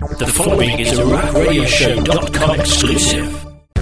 The following is a RackRadioShow.com exclusive.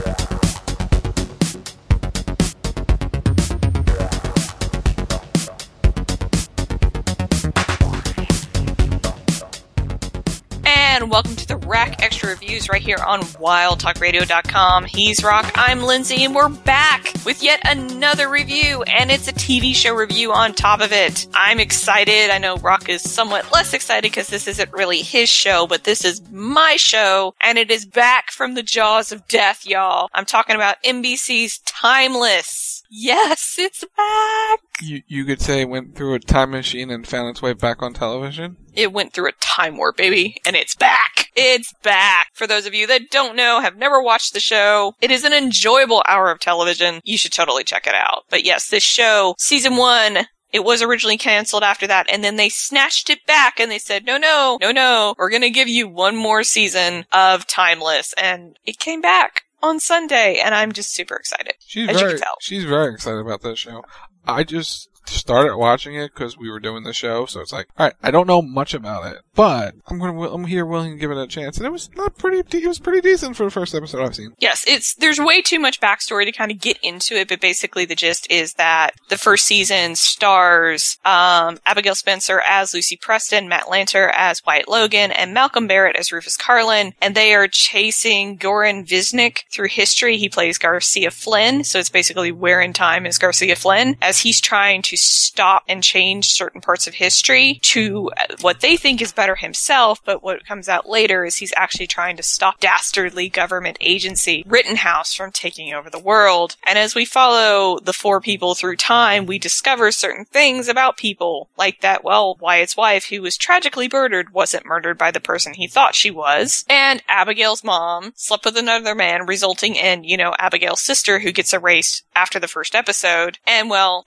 And welcome to the Rack Extra Reviews right here on WildTalkRadio.com. He's Rock, I'm Lindsay, and we're back with yet another review, and it's a TV show review on top of it. I'm excited. I know Rock is somewhat less excited because this isn't really his show, but this is my show, and it is back from the jaws of death, y'all. I'm talking about NBC's Timeless. Yes, it's back! You could say it went through a time machine and found its way back on television? It went through a time warp, baby, and it's back! It's back! For those of you that don't know, have never watched the show, it is an enjoyable hour of television. You should totally check it out. But yes, this show, season 1, it was originally canceled after that, and then they snatched it back and they said, no, we're gonna give you one more season of Timeless, and it came back on Sunday, and I'm just super excited, as you can tell. She's very excited about this show. I just started watching it because we were doing the show, so it's like, alright, I don't know much about it, but I'm here willing to give it a chance, and it was pretty decent for the first episode I've seen. Yes, there's way too much backstory to kind of get into it, but basically the gist is that the first season stars Abigail Spencer as Lucy Preston, Matt Lanter as Wyatt Logan, and Malcolm Barrett as Rufus Carlin, and they are chasing Goran Visnik through history. He plays Garcia Flynn, so it's basically where in time is Garcia Flynn, as he's trying to stop and change certain parts of history to what they think is better himself, but what comes out later is he's actually trying to stop dastardly government agency Rittenhouse from taking over the world. And as we follow the 4 people through time, we discover certain things about people, like that, well, Wyatt's wife, who was tragically murdered, wasn't murdered by the person he thought she was, and Abigail's mom slept with another man, resulting in, Abigail's sister, who gets erased after the first episode. And, well,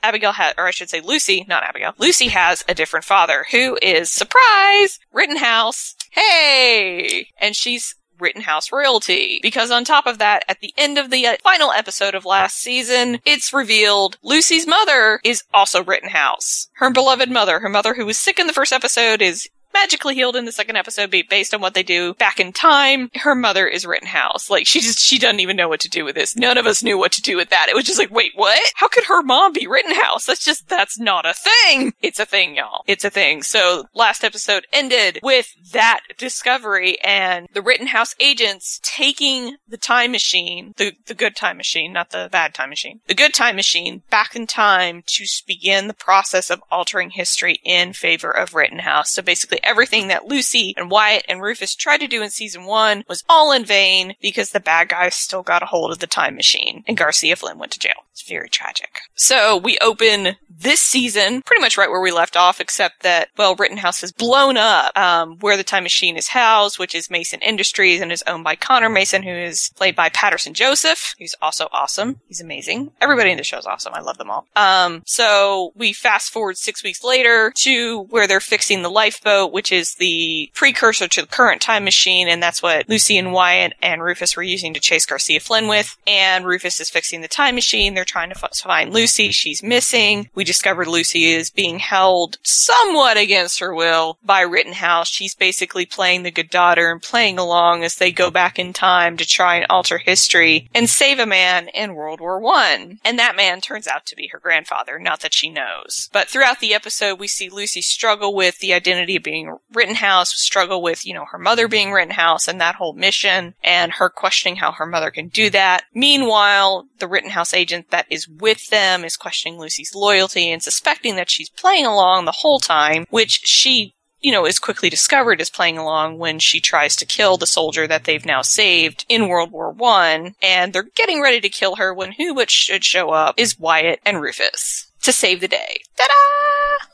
Lucy, not Abigail. Lucy has a different father, who is, surprise, Rittenhouse. Hey! And she's Rittenhouse royalty. Because on top of that, at the end of the final episode of last season, it's revealed Lucy's mother is also Rittenhouse. Her beloved mother. Her mother, who was sick in the first episode, is magically healed in the second episode based on what they do back in time. Her mother is Rittenhouse. Like, she doesn't even know what to do with this. None of us knew what to do with that. It was just like, wait, what? How could her mom be Rittenhouse? That's not a thing. It's a thing, y'all. It's a thing. So, last episode ended with that discovery and the Rittenhouse agents taking the time machine, the good time machine, not the bad time machine, the good time machine back in time to begin the process of altering history in favor of Rittenhouse. So basically, everything that Lucy and Wyatt and Rufus tried to do in season 1 was all in vain because the bad guys still got a hold of the time machine and Garcia Flynn went to jail. It's very tragic. So we open this season pretty much right where we left off, except that, well, Rittenhouse has blown up where the time machine is housed, which is Mason Industries, and is owned by Connor Mason, who is played by Patterson Joseph, who's also awesome. He's amazing. Everybody in the show is awesome. I love them all. So we fast forward 6 weeks later to where they're fixing the lifeboat, which is the precursor to the current time machine, and that's what Lucy and Wyatt and Rufus were using to chase Garcia Flynn with. And Rufus is fixing the time machine. They're trying to find Lucy. She's missing. We discovered Lucy is being held somewhat against her will by Rittenhouse. She's basically playing the good daughter and playing along as they go back in time to try and alter history and save a man in World War I. And that man turns out to be her grandfather, not that she knows. But throughout the episode, we see Lucy struggle with the identity of being Rittenhouse, struggle with, her mother being Rittenhouse and that whole mission, and her questioning how her mother can do that. Meanwhile, the Rittenhouse agent that is with them is questioning Lucy's loyalty and suspecting that she's playing along the whole time, which she is quickly discovered as playing along when she tries to kill the soldier that they've now saved in World War I, and they're getting ready to kill her when who but should show up is Wyatt and Rufus to save the day. Ta-da!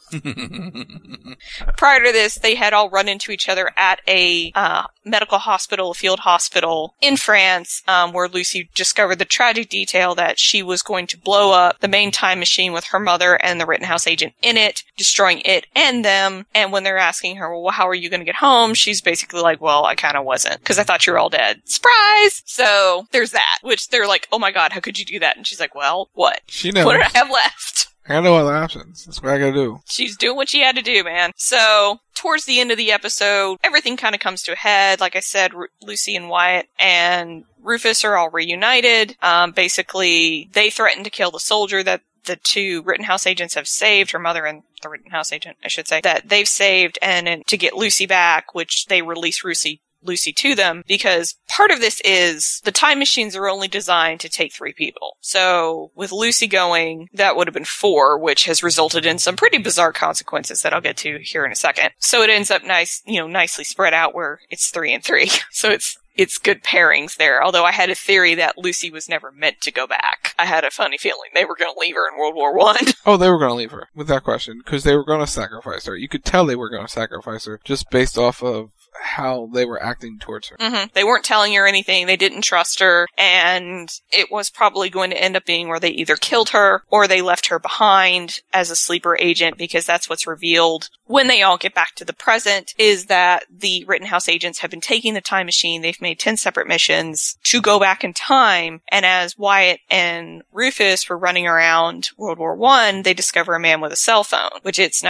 Prior to this, they had all run into each other at a medical hospital, a field hospital in France, where Lucy discovered the tragic detail that she was going to blow up the main time machine with her mother and the Rittenhouse agent in it, destroying it and them. And when they're asking her, well, how are you going to get home? She's basically like, well, I kind of wasn't, because I thought you were all dead. Surprise! So there's that, which they're like, oh my god, how could you do that? And she's like, well, what? She knows. What did I have left? I got no other options. That's what I gotta do. She's doing what she had to do, man. So, towards the end of the episode, everything kind of comes to a head. Like I said, Lucy and Wyatt and Rufus are all reunited. Basically, they threaten to kill the soldier that the two Rittenhouse agents have saved, her mother and the Rittenhouse agent, I should say, that they've saved, and to get Lucy back, which they release Lucy to them, because part of this is the time machines are only designed to take 3 people. So with Lucy going, that would have been 4, which has resulted in some pretty bizarre consequences that I'll get to here in a second. So it ends up nicely spread out where it's 3 and 3. So it's good pairings there, although I had a theory that Lucy was never meant to go back. I had a funny feeling they were going to leave her in World War I. Oh, they were going to leave her, without question, because they were going to sacrifice her. You could tell they were going to sacrifice her just based off of how they were acting towards her. Mm-hmm. They weren't telling her anything, they didn't trust her, and it was probably going to end up being where they either killed her or they left her behind as a sleeper agent, because that's what's revealed when they all get back to the present, is that the Rittenhouse agents have been taking the time machine. They've made 10 separate missions to go back in time, and as Wyatt and Rufus were running around World War I, they discover a man with a cell phone, which it's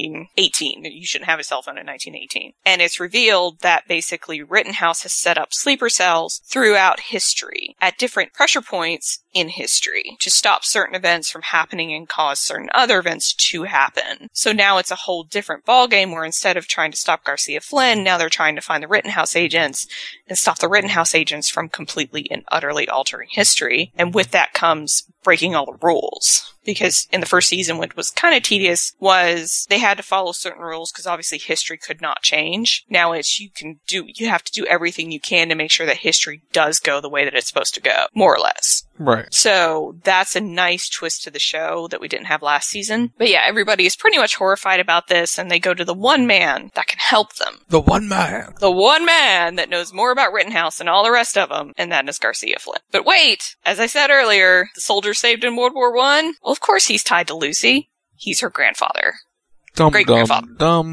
1918. You shouldn't have a cell phone in 1918. And it's revealed that basically Rittenhouse has set up sleeper cells throughout history at different pressure points in history to stop certain events from happening and cause certain other events to happen. So now it's a whole different ballgame where instead of trying to stop Garcia Flynn, now they're trying to find the Rittenhouse agents and stop the Rittenhouse agents from completely and utterly altering history. And with that comes breaking all the rules. Because in the first season, what was kind of tedious was they had to follow certain rules because obviously history could not change. Now it's you have to do everything you can to make sure that history does go the way that it's supposed to go, more or less. Right. So that's a nice twist to the show that we didn't have last season. But yeah, everybody is pretty much horrified about this, and they go to the one man that can help them. The one man. The one man that knows more about Rittenhouse than all the rest of them, and that is Garcia Flynn. But wait, as I said earlier, the soldier saved in World War I? Well, of course he's tied to Lucy. He's her grandfather. Great-grandfather.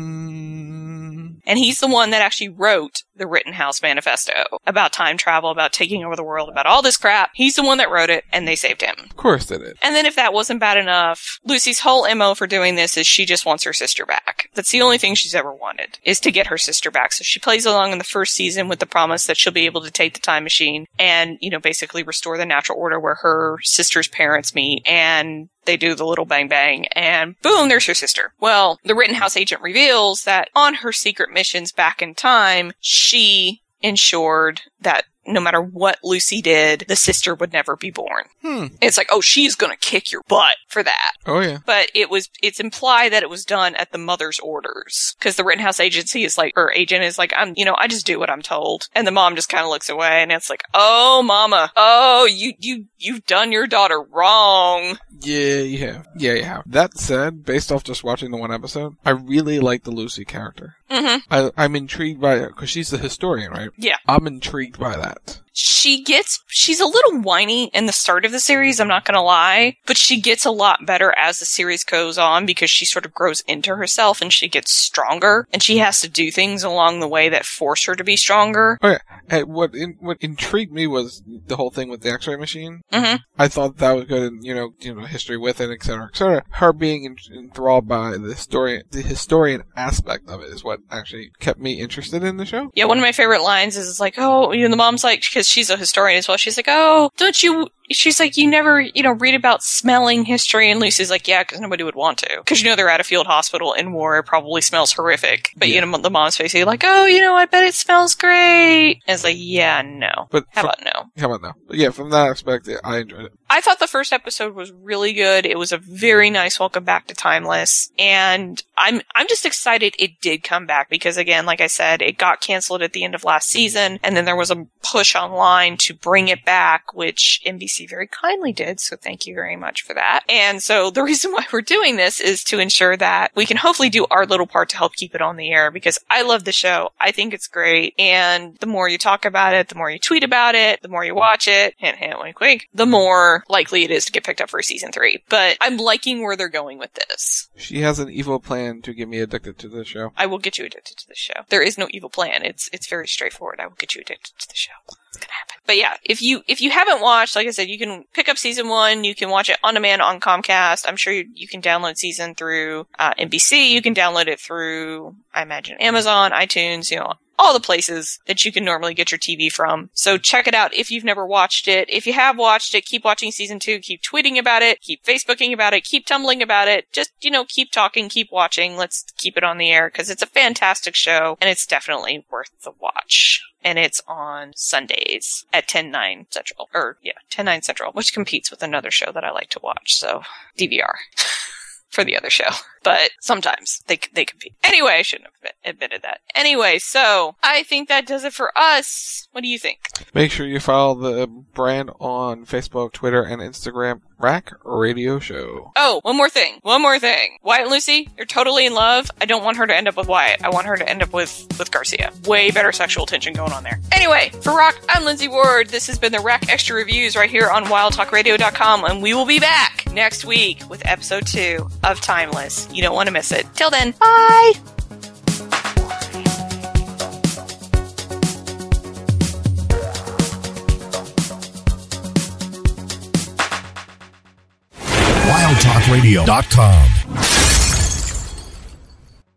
And he's the one that actually wrote the Rittenhouse Manifesto about time travel, about taking over the world, about all this crap. He's the one that wrote it, and they saved him. Of course they did. And then if that wasn't bad enough, Lucy's whole MO for doing this is she just wants her sister back. That's the only thing she's ever wanted, is to get her sister back. So she plays along in the first season with the promise that she'll be able to take the time machine and, basically restore the natural order where her sister's parents meet, and they do the little bang bang, and boom, there's her sister. Well, the Rittenhouse agent reveals that on her secret missions back in time, she ensured that no matter what Lucy did, the sister would never be born. It's like, oh, she's gonna kick your butt for that. Oh, yeah. But it's implied that it was done at the mother's orders. Because the Rittenhouse agent is like, I just do what I'm told. And the mom just kind of looks away, and it's like, oh, mama. Oh, you've done your daughter wrong. Yeah, you have. Yeah, you have. That said, based off just watching the one episode, I really like the Lucy character. Mm-hmm. I'm intrigued by it, because she's the historian, right? Yeah. I'm intrigued by that. She's a little whiny in the start of the series, I'm not gonna lie, but she gets a lot better as the series goes on because she sort of grows into herself and she gets stronger, and she has to do things along the way that force her to be stronger. Oh, yeah. Hey, what intrigued me was the whole thing with the X-ray machine. Mm-hmm. I thought that was good, and, history with it, et cetera, et cetera. Her being enthralled by the historian aspect of it is what actually kept me interested in the show. Yeah, one of my favorite lines is like, oh, the mom's like, because she's a historian as well, she's like, oh, don't you... She's like, you never, read about smelling history. And Lucy's like, yeah, because nobody would want to. Because, they're at a field hospital in war. It probably smells horrific. But, the mom's face, you're like, oh, I bet it smells great. And it's like, yeah, no. But How about no? But yeah, from that aspect, I enjoyed it. I thought the first episode was really good. It was a very nice welcome back to Timeless. And I'm just excited it did come back. Because, again, like I said, it got canceled at the end of last season. And then there was a push online to bring it back, which NBC very kindly did, so thank you very much for that. And so the reason why we're doing this is to ensure that we can hopefully do our little part to help keep it on the air, because I love the show. I think it's great, and the more you talk about it, the more you tweet about it, the more you watch it, hint, hint, wink, wink, the more likely it is to get picked up for season 3. But I'm liking where they're going with this. She has an evil plan to get me addicted to the show. I will get you addicted to the show. There is no evil plan. It's very straightforward. I will get you addicted to the show. It's gonna happen. But yeah, if you haven't watched, like I said, you can pick up season 1. You can watch it on demand on Comcast. I'm sure you can download season through NBC. You can download it through, I imagine, Amazon, iTunes, all the places that you can normally get your TV from. So check it out if you've never watched it. If you have watched it, keep watching season 2, keep tweeting about it, keep Facebooking about it, keep tumbling about it. Just, keep talking, keep watching. Let's keep it on the air because it's a fantastic show and it's definitely worth the watch. And it's on Sundays at 10/9 Central. 10/9 Central, which competes with another show that I like to watch. So DVR. For the other show. But sometimes they compete. Anyway, I shouldn't have admitted that. Anyway, so I think that does it for us. What do you think? Make sure you follow the brand on Facebook, Twitter, and Instagram, Rack Radio Show. Oh, one more thing. Wyatt and Lucy, they're totally in love. I don't want her to end up with Wyatt. I want her to end up with Garcia. Way better sexual tension going on there. Anyway, for Rock, I'm Lindsay Ward. This has been the Rack Extra Reviews right here on WildTalkRadio.com, and we will be back next week with episode 2 of Timeless. You don't want to miss it. Till then, bye! WildTalkRadio.com